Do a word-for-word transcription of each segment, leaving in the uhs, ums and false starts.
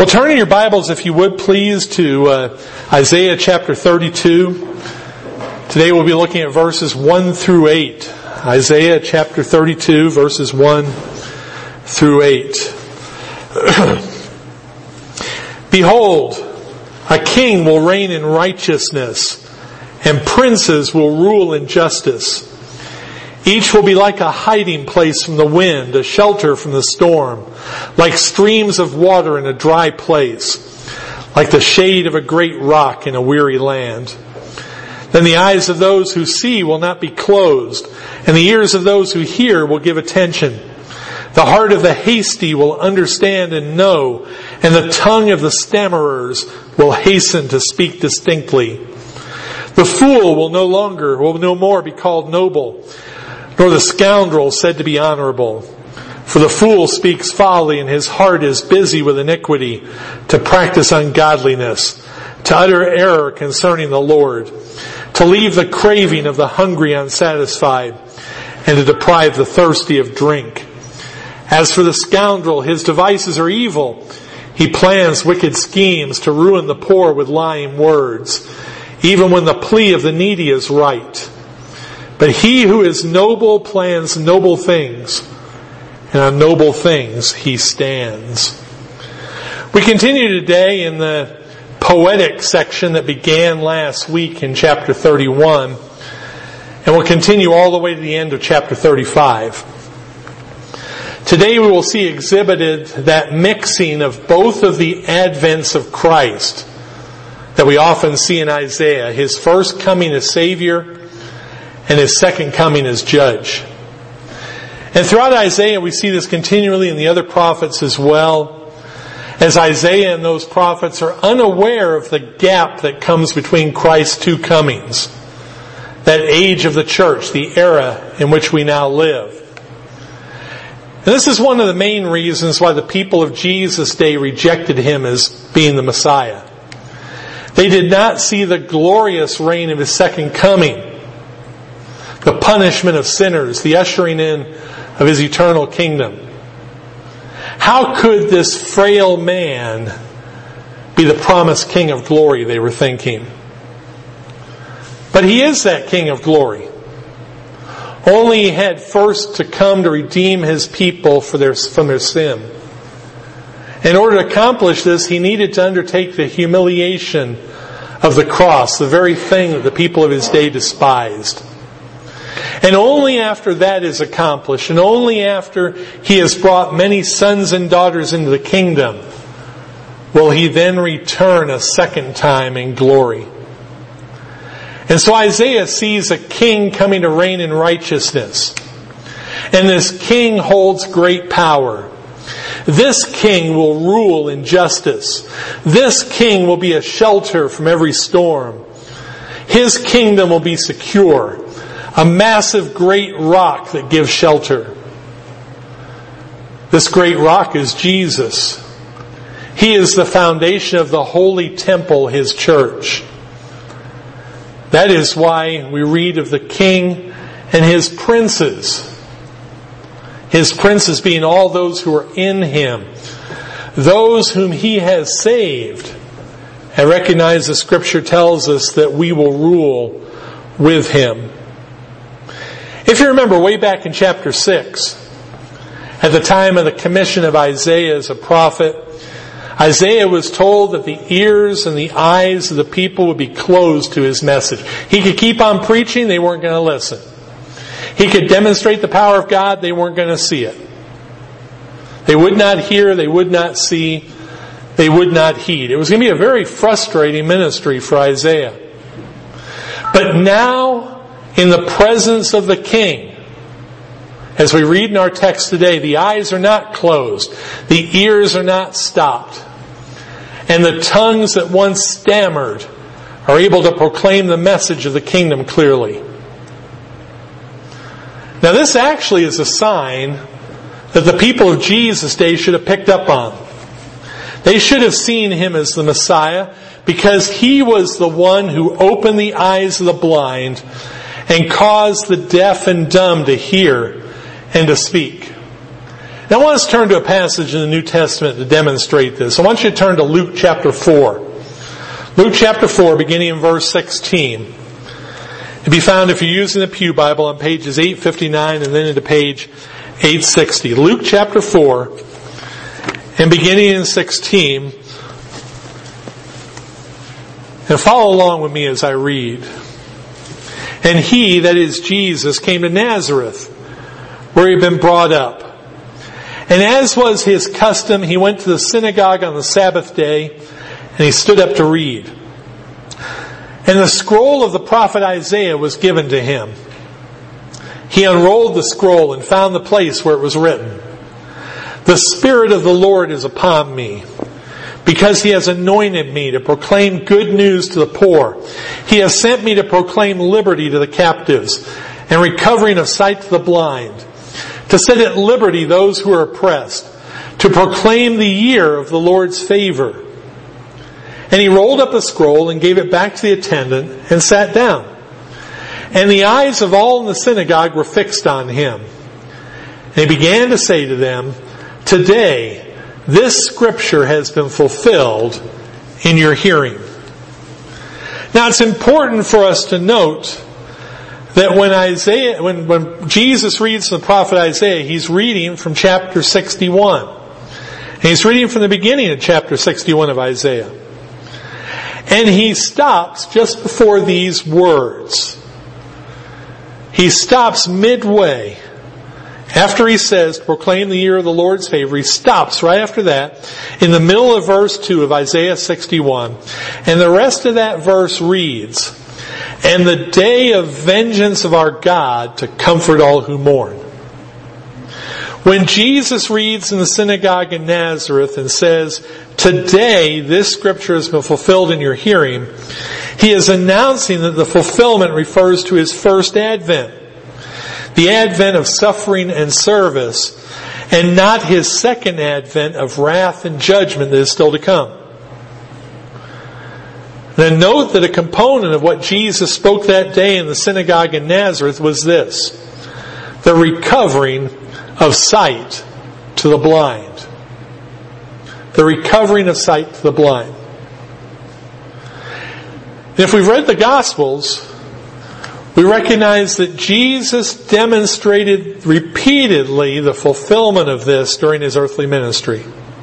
Well, turn in your Bibles, if you would, please, to uh, Isaiah chapter thirty-two. Today we'll be looking at verses one through eight. Isaiah chapter thirty-two, verses one through eight. Behold, a king will reign in righteousness, and princes will rule in justice. Each will be like a hiding place from the wind, a shelter from the storm, like streams of water in a dry place, like the shade of a great rock in a weary land. Then the eyes of those who see will not be closed, and the ears of those who hear will give attention. The heart of the hasty will understand and know, and the tongue of the stammerers will hasten to speak distinctly. The fool will no longer, will no more be called noble, nor the scoundrel said to be honorable. For the fool speaks folly, and his heart is busy with iniquity, to practice ungodliness, to utter error concerning the Lord, to leave the craving of the hungry unsatisfied, and to deprive the thirsty of drink. As for the scoundrel, his devices are evil. He plans wicked schemes to ruin the poor with lying words, even when the plea of the needy is right. But he who is noble plans noble things, and on noble things he stands. We continue today in the poetic section that began last week in chapter thirty-one, and we'll continue all the way to the end of chapter thirty-five. Today we will see exhibited that mixing of both of the advents of Christ that we often see in Isaiah, his first coming as Savior, and his second coming as judge. And throughout Isaiah we see this continually in the other prophets as well, as Isaiah and those prophets are unaware of the gap that comes between Christ's two comings, that age of the church, the era in which we now live. And this is one of the main reasons why the people of Jesus' day rejected him as being the Messiah. They did not see the glorious reign of his second coming, the punishment of sinners, the ushering in of his eternal kingdom. How could this frail man be the promised King of glory, they were thinking. But he is that King of glory. Only he had first to come to redeem his people for their, from their sin. In order to accomplish this, he needed to undertake the humiliation of the cross, the very thing that the people of his day despised. And only after that is accomplished, and only after he has brought many sons and daughters into the kingdom, will he then return a second time in glory. And so Isaiah sees a king coming to reign in righteousness. And this king holds great power. This king will rule in justice. This king will be a shelter from every storm. His kingdom will be secure. A massive great rock that gives shelter. This great rock is Jesus. He is the foundation of the holy temple, his church. That is why we read of the king and his princes. His princes being all those who are in him. Those whom he has saved. And recognize the scripture tells us that we will rule with him. If you remember way back in chapter six, at the time of the commission of Isaiah as a prophet, Isaiah was told that the ears and the eyes of the people would be closed to his message. He could keep on preaching, they weren't going to listen. He could demonstrate the power of God, they weren't going to see it. They would not hear, they would not see, they would not heed. It was going to be a very frustrating ministry for Isaiah. But now, in the presence of the king, as we read in our text today, the eyes are not closed, the ears are not stopped, and the tongues that once stammered are able to proclaim the message of the kingdom clearly. Now this actually is a sign that the people of Jesus' day should have picked up on. They should have seen him as the Messiah, because he was the one who opened the eyes of the blind and caused the deaf and dumb to hear and to speak. Now I want us to turn to a passage in the New Testament to demonstrate this. I want you to turn to Luke chapter four. Luke chapter four, beginning in verse sixteen. It'll be found, if you're using the Pew Bible, on pages eight fifty-nine and then into page eight sixty. Luke chapter four, and beginning in sixteen. And follow along with me as I read. And he, that is Jesus, came to Nazareth, where he had been brought up. And as was his custom, he went to the synagogue on the Sabbath day, and he stood up to read. And the scroll of the prophet Isaiah was given to him. He unrolled the scroll and found the place where it was written, "The Spirit of the Lord is upon me, because he has anointed me to proclaim good news to the poor. He has sent me to proclaim liberty to the captives and recovering of sight to the blind, to set at liberty those who are oppressed, to proclaim the year of the Lord's favor." And he rolled up the scroll and gave it back to the attendant and sat down. And the eyes of all in the synagogue were fixed on him. And he began to say to them, "Today, this scripture has been fulfilled in your hearing." Now it's important for us to note that when Isaiah, when, when Jesus reads the prophet Isaiah, he's reading from chapter sixty-one. And he's reading from the beginning of chapter sixty-one of Isaiah. And he stops just before these words. He stops midway. After he says, "Proclaim the year of the Lord's favor," he stops right after that in the middle of verse two of Isaiah sixty-one. And the rest of that verse reads, "And the day of vengeance of our God to comfort all who mourn." When Jesus reads in the synagogue in Nazareth and says, "Today this scripture has been fulfilled in your hearing," he is announcing that the fulfillment refers to his first advent. The advent of suffering and service, and not his second advent of wrath and judgment that is still to come. Then note that a component of what Jesus spoke that day in the synagogue in Nazareth was this: the recovering of sight to the blind. The recovering of sight to the blind. If we've read the Gospels, we recognize that Jesus demonstrated repeatedly the fulfillment of this during his earthly ministry.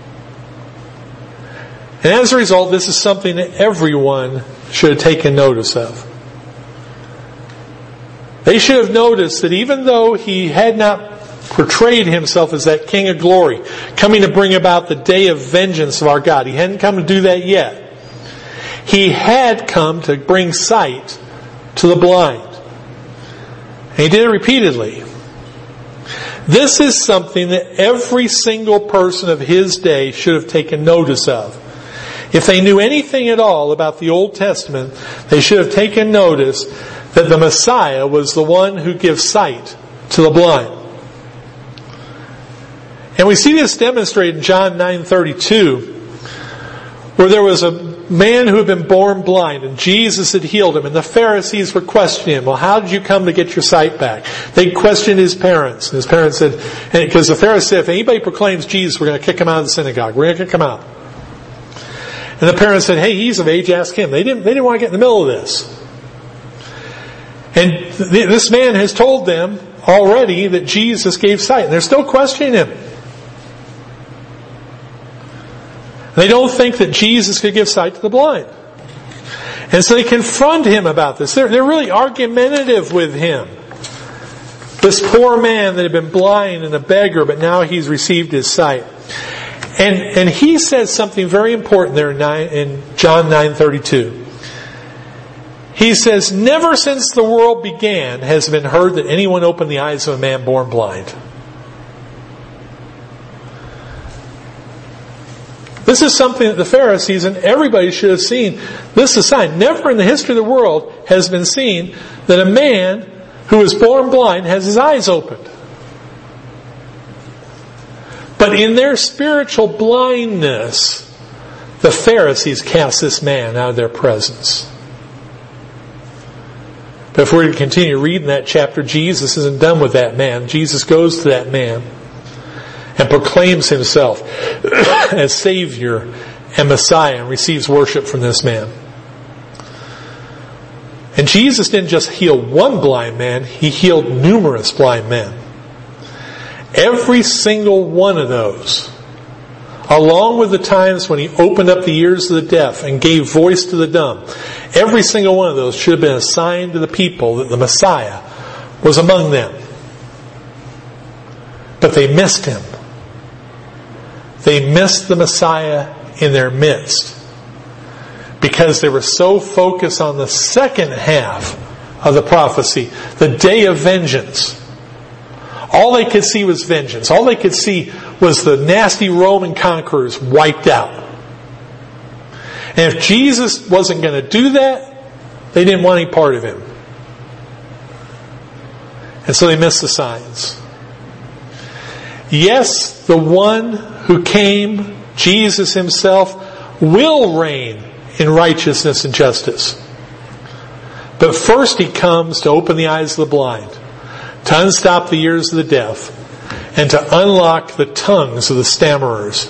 And as a result, this is something that everyone should have taken notice of. They should have noticed that even though he had not portrayed himself as that King of glory, coming to bring about the day of vengeance of our God, he hadn't come to do that yet. He had come to bring sight to the blind. And he did it repeatedly. This is something that every single person of his day should have taken notice of. If they knew anything at all about the Old Testament, they should have taken notice that the Messiah was the one who gives sight to the blind. And we see this demonstrated in John nine thirty-two, where there was a man who had been born blind, and Jesus had healed him, and the Pharisees were questioning him. "Well, how did you come to get your sight back?" They questioned his parents, and his parents said, because the Pharisees said, "If anybody proclaims Jesus, we're going to kick him out of the synagogue. We're going to kick him out." And the parents said, "Hey, he's of age, ask him." They didn't, they didn't want to get in the middle of this. And th- this man has told them already that Jesus gave sight, and they're still questioning him. They don't think that Jesus could give sight to the blind. And so they confront him about this. They're, they're really argumentative with him. This poor man that had been blind and a beggar, but now he's received his sight. And, and he says something very important there in, nine, in John nine thirty-two. He says, "Never since the world began has it been heard that anyone opened the eyes of a man born blind." This is something that the Pharisees and everybody should have seen. This is a sign. Never in the history of the world has been seen that a man who was born blind has his eyes opened. But in their spiritual blindness, the Pharisees cast this man out of their presence. But if we're to continue reading that chapter, Jesus isn't done with that man. Jesus goes to that man. and proclaims himself as Savior and Messiah and receives worship from this man. And Jesus didn't just heal one blind man, He healed numerous blind men. Every single one of those, along with the times when He opened up the ears of the deaf and gave voice to the dumb, every single one of those should have been a sign to the people that the Messiah was among them. But they missed Him. They missed the Messiah in their midst because they were so focused on the second half of the prophecy, the day of vengeance. All they could see was vengeance. All they could see was the nasty Roman conquerors wiped out. And if Jesus wasn't going to do that, they didn't want any part of Him. And so they missed the signs. Yes, the one who came, Jesus Himself, will reign in righteousness and justice. But first He comes to open the eyes of the blind, to unstop the ears of the deaf, and to unlock the tongues of the stammerers.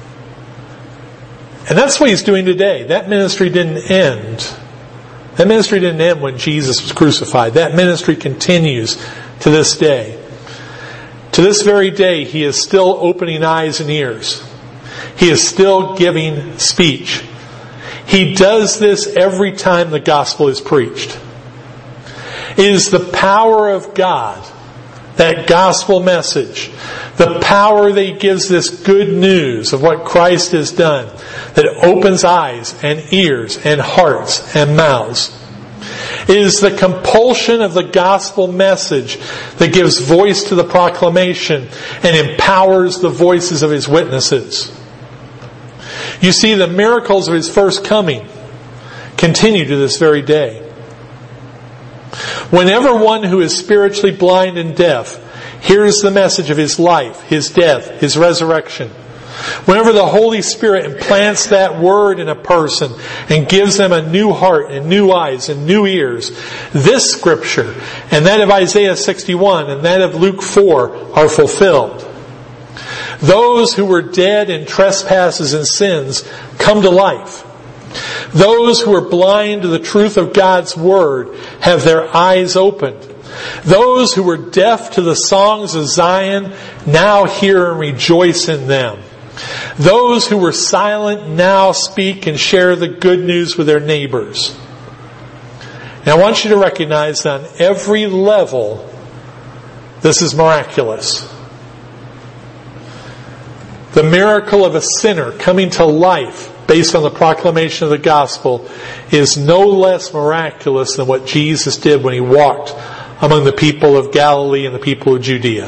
And that's what He's doing today. That ministry didn't end. That ministry didn't end when Jesus was crucified. That ministry continues to this day. To this very day, He is still opening eyes and ears. He is still giving speech. He does this every time the gospel is preached. It is the power of God, that gospel message, the power that He gives this good news of what Christ has done, that opens eyes and ears and hearts and mouths. It is the compulsion of the gospel message that gives voice to the proclamation and empowers the voices of His witnesses. You see, the miracles of His first coming continue to this very day. Whenever one who is spiritually blind and deaf hears the message of His life, His death, His resurrection, whenever the Holy Spirit implants that word in a person and gives them a new heart and new eyes and new ears, this scripture and that of Isaiah sixty-one and that of Luke four are fulfilled. Those who were dead in trespasses and sins come to life. Those who are blind to the truth of God's Word have their eyes opened. Those who were deaf to the songs of Zion now hear and rejoice in them. Those who were silent now speak and share the good news with their neighbors. Now I want you to recognize that on every level, this is miraculous. The miracle of a sinner coming to life based on the proclamation of the gospel is no less miraculous than what Jesus did when He walked among the people of Galilee and the people of Judea.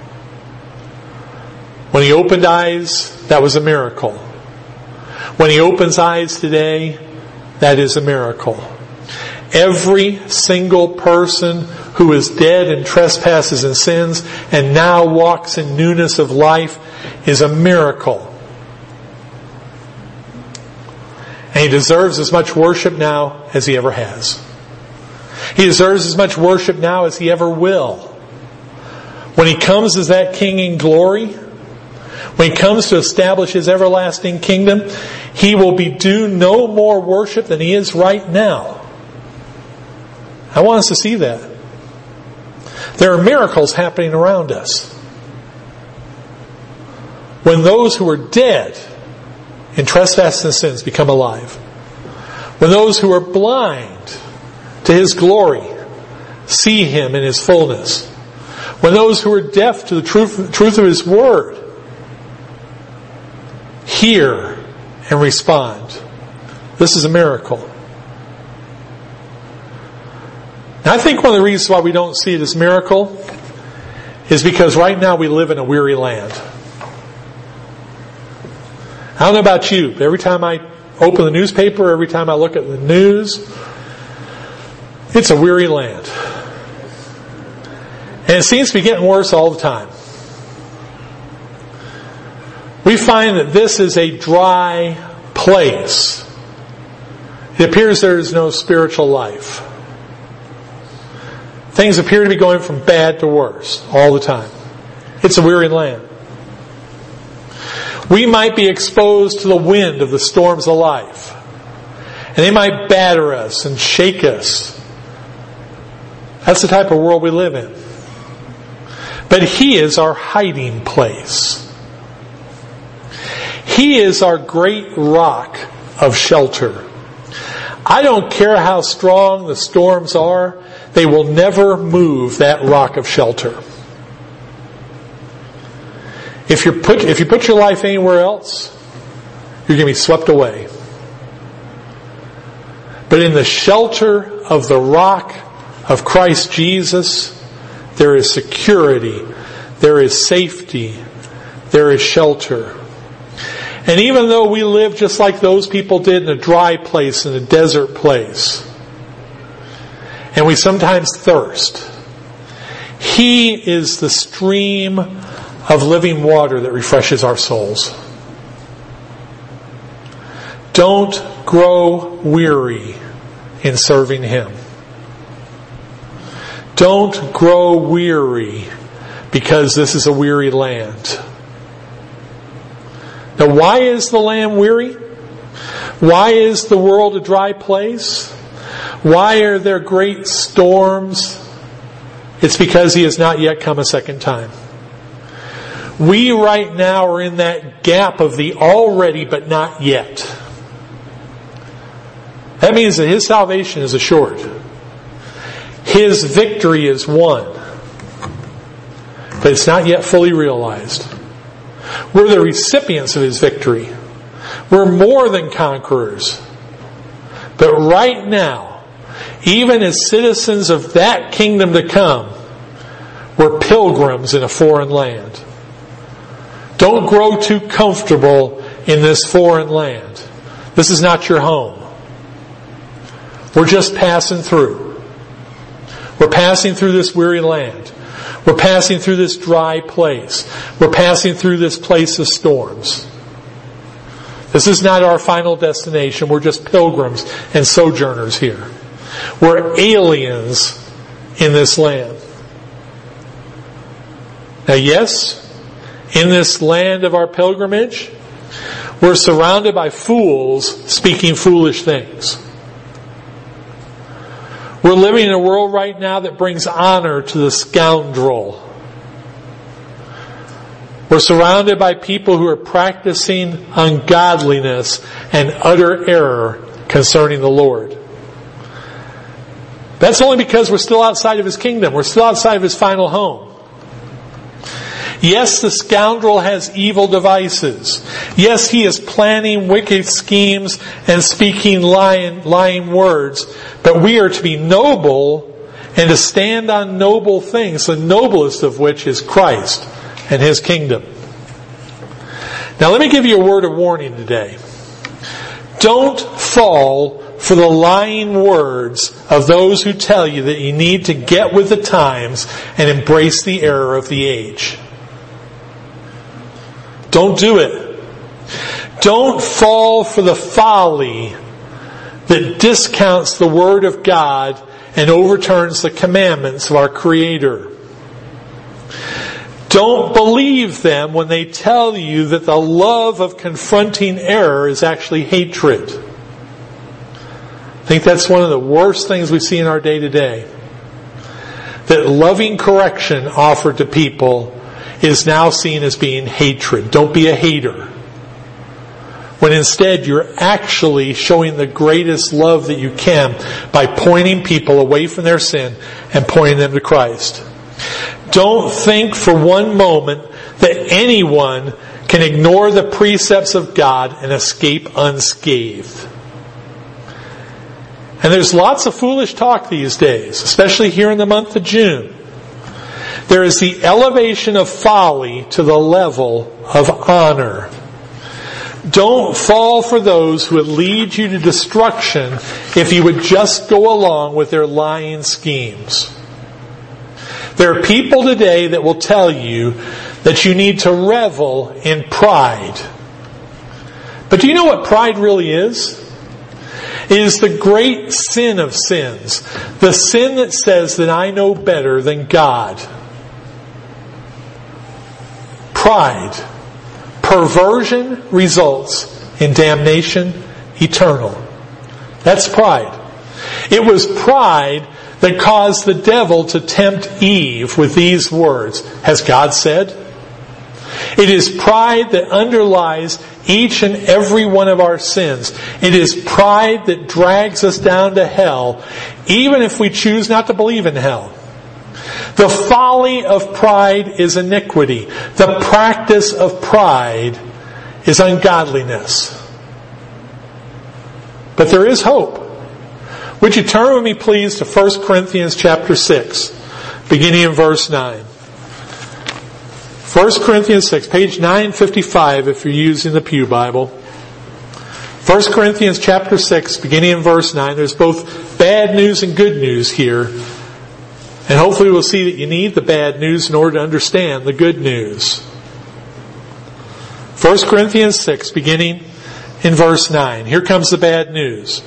When He opened eyes, that was a miracle. When He opens eyes today, that is a miracle. Every single person who is dead in trespasses and sins and now walks in newness of life is a miracle. And He deserves as much worship now as He ever has. He deserves as much worship now as He ever will. When He comes as that King in glory, when He comes to establish His everlasting kingdom, He will be due no more worship than He is right now. I want us to see that. There are miracles happening around us. When those who are dead in trespasses and sins become alive. When those who are blind to His glory see Him in His fullness. When those who are deaf to the truth, truth of His Word hear and respond. This is a miracle. And I think one of the reasons why we don't see it as a miracle is because right now we live in a weary land. I don't know about you, but every time I open the newspaper, every time I look at the news, it's a weary land. And it seems to be getting worse all the time. We find that this is a dry place. It appears there is no spiritual life. Things appear to be going from bad to worse all the time. It's a weary land. We might be exposed to the wind of the storms of life. And they might batter us and shake us. That's the type of world we live in. But He is our hiding place. He is our great rock of shelter. I don't care how strong the storms are, they will never move that rock of shelter. If you put, if you put your life anywhere else, you're going to be swept away. But in the shelter of the rock of Christ Jesus, there is security, there is safety, there is shelter. And even though we live just like those people did in a dry place, in a desert place, and we sometimes thirst, He is the stream of living water that refreshes our souls. Don't grow weary in serving Him. Don't grow weary because this is a weary land. Now, why is the land weary? Why is the world a dry place? Why are there great storms? It's because He has not yet come a second time. We right now are in that gap of the already but not yet. That means that His salvation is assured. His victory is won. But it's not yet fully realized. We're the recipients of His victory. We're more than conquerors. But right now, even as citizens of that kingdom to come, we're pilgrims in a foreign land. Don't grow too comfortable in this foreign land. This is not your home. We're just passing through. We're passing through this weary land. We're passing through this dry place. We're passing through this place of storms. This is not our final destination. We're just pilgrims and sojourners here. We're aliens in this land. Now, yes, in this land of our pilgrimage, we're surrounded by fools speaking foolish things. We're living in a world right now that brings honor to the scoundrel. We're surrounded by people who are practicing ungodliness and utter error concerning the Lord. That's only because we're still outside of His kingdom. We're still outside of His final home. Yes, the scoundrel has evil devices. Yes, he is planning wicked schemes and speaking lying, lying words. But we are to be noble and to stand on noble things, the noblest of which is Christ and His kingdom. Now let me give you a word of warning today. Don't fall for the lying words of those who tell you that you need to get with the times and embrace the error of the age. Don't do it. Don't fall for the folly that discounts the Word of God and overturns the commandments of our Creator. Don't believe them when they tell you that the love of confronting error is actually hatred. I think that's one of the worst things we see in our day to day. That loving correction offered to people is now seen as being hatred. Don't be a hater. When instead you're actually showing the greatest love that you can by pointing people away from their sin and pointing them to Christ. Don't think for one moment that anyone can ignore the precepts of God and escape unscathed. And there's lots of foolish talk these days, especially here in the month of June. There is the elevation of folly to the level of honor. Don't fall for those who would lead you to destruction if you would just go along with their lying schemes. There are people today that will tell you that you need to revel in pride. But do you know what pride really is? It is the great sin of sins. The sin that says that I know better than God. Pride. Perversion results in damnation eternal. That's pride. It was pride that caused the devil to tempt Eve with these words, "Has God said?" It is pride that underlies each and every one of our sins. It is pride that drags us down to hell, even if we choose not to believe in hell. The folly of pride is iniquity. The practice of pride is ungodliness. But there is hope. Would you turn with me, please, to First Corinthians chapter six, beginning in verse nine. First Corinthians six, page nine fifty-five if you're using the Pew Bible. First Corinthians chapter six, beginning in verse nine. There's both bad news and good news here. And hopefully we'll see that you need the bad news in order to understand the good news. First Corinthians six, beginning in verse nine. Here comes the bad news.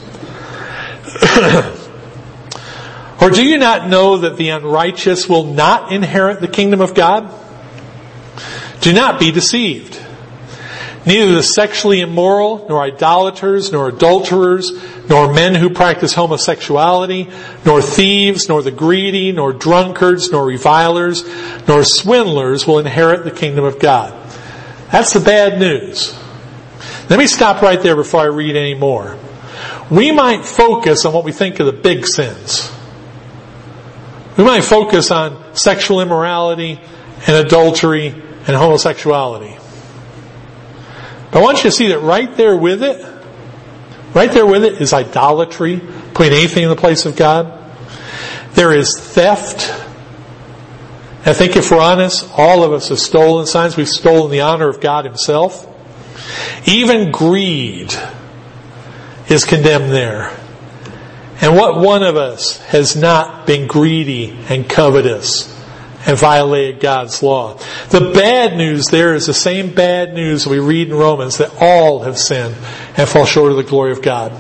Or do you not know that the unrighteous will not inherit the kingdom of God? Do not be deceived. Neither the sexually immoral, nor idolaters, nor adulterers, nor men who practice homosexuality, nor thieves, nor the greedy, nor drunkards, nor revilers, nor swindlers will inherit the kingdom of God. That's the bad news. Let me stop right there before I read any more. We might focus on what we think are the big sins. We might focus on sexual immorality and adultery and homosexuality. But I want you to see that right there with it, right there with it is idolatry, putting anything in the place of God. There is theft. I think if we're honest, all of us have stolen. Sometimes we've stolen the honor of God Himself. Even greed is condemned there. And what one of us has not been greedy and covetous and violated God's law? The bad news there is the same bad news we read in Romans, that all have sinned and fall short of the glory of God.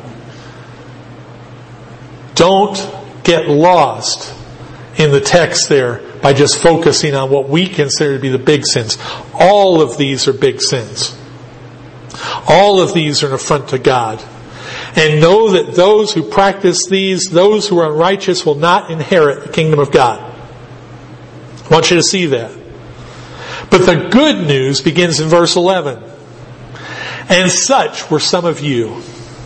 Don't get lost in the text there by just focusing on what we consider to be the big sins. All of these are big sins. All of these are an affront to God. And know that those who practice these, those who are unrighteous, will not inherit the kingdom of God. I want you to see that. But the good news begins in verse eleven. And such were some of you.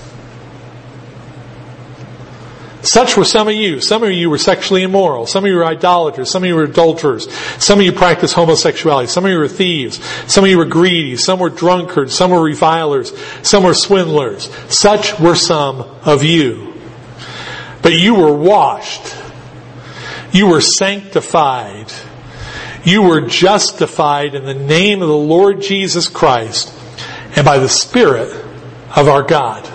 Such were some of you. Some of you were sexually immoral. Some of you were idolaters. Some of you were adulterers. Some of you practiced homosexuality. Some of you were thieves. Some of you were greedy. Some were drunkards. Some were revilers. Some were swindlers. Such were some of you. But you were washed. You were sanctified. You were justified in the name of the Lord Jesus Christ and by the Spirit of our God.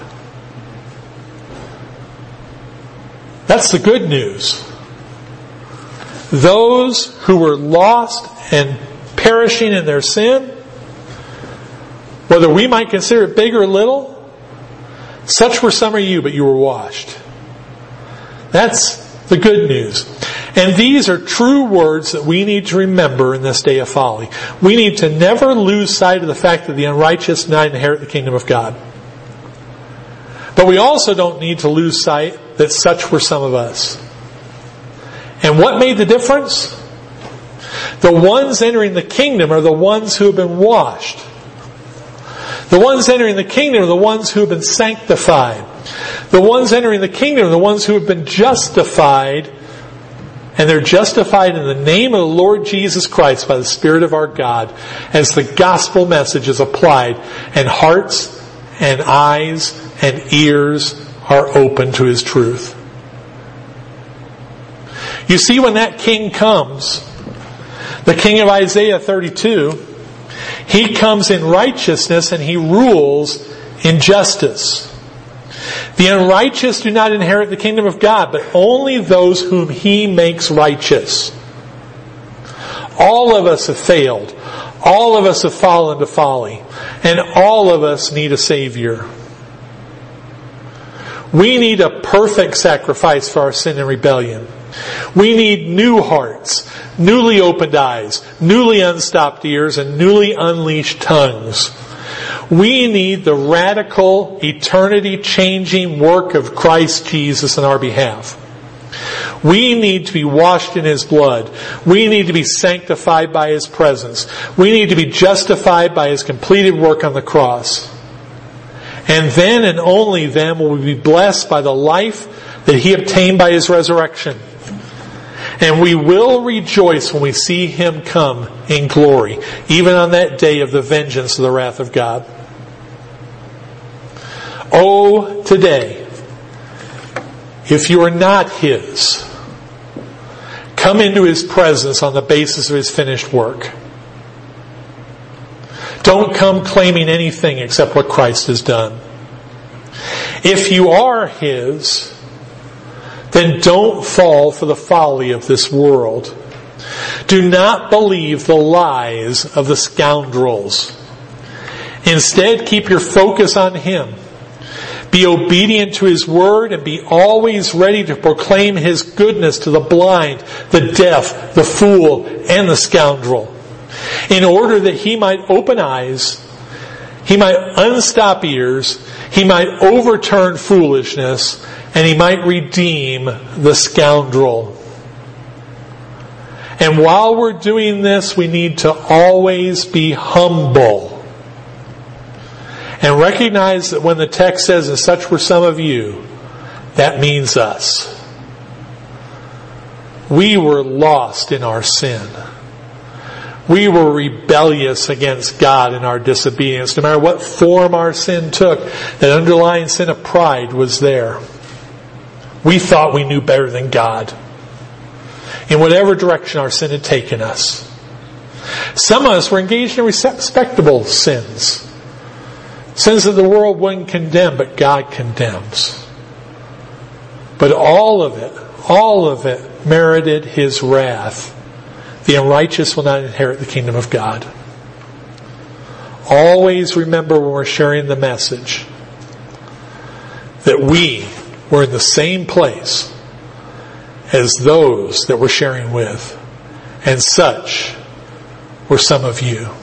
That's the good news. Those who were lost and perishing in their sin, whether we might consider it big or little, such were some of you, but you were washed. That's the good news. And these are true words that we need to remember in this day of folly. We need to never lose sight of the fact that the unrighteous do not inherit the kingdom of God. But we also don't need to lose sight that such were some of us. And what made the difference? The ones entering the kingdom are the ones who have been washed. The ones entering the kingdom are the ones who have been sanctified. The ones entering the kingdom are the ones who have been justified. And they're justified in the name of the Lord Jesus Christ by the Spirit of our God as the gospel message is applied and hearts and eyes and ears are open to His truth. You see, when that king comes, the king of Isaiah thirty-two, he comes in righteousness and he rules in justice. The unrighteous do not inherit the kingdom of God, but only those whom He makes righteous. All of us have failed. All of us have fallen to folly. And all of us need a Savior. We need a perfect sacrifice for our sin and rebellion. We need new hearts, newly opened eyes, newly unstopped ears, and newly unleashed tongues. We need the radical, eternity-changing work of Christ Jesus on our behalf. We need to be washed in His blood. We need to be sanctified by His presence. We need to be justified by His completed work on the cross. And then and only then will we be blessed by the life that He obtained by His resurrection. And we will rejoice when we see Him come in glory, even on that day of the vengeance of the wrath of God. Oh, today, if you are not His, come into His presence on the basis of His finished work. Don't come claiming anything except what Christ has done. If you are His, then don't fall for the folly of this world. Do not believe the lies of the scoundrels. Instead, keep your focus on Him. Be obedient to His word and be always ready to proclaim His goodness to the blind, the deaf, the fool, and the scoundrel, in order that He might open eyes, He might unstop ears, He might overturn foolishness, and He might redeem the scoundrel. And while we're doing this, we need to always be humble. And recognize that when the text says, and such were some of you, that means us. We were lost in our sin. We were rebellious against God in our disobedience. No matter what form our sin took, that underlying sin of pride was there. We thought we knew better than God, in whatever direction our sin had taken us. Some of us were engaged in respectable sins. Sins that the world wouldn't condemn, but God condemns. But all of it, all of it merited His wrath. The unrighteous will not inherit the kingdom of God. Always remember when we're sharing the message that we were in the same place as those that we're sharing with. And such were some of you.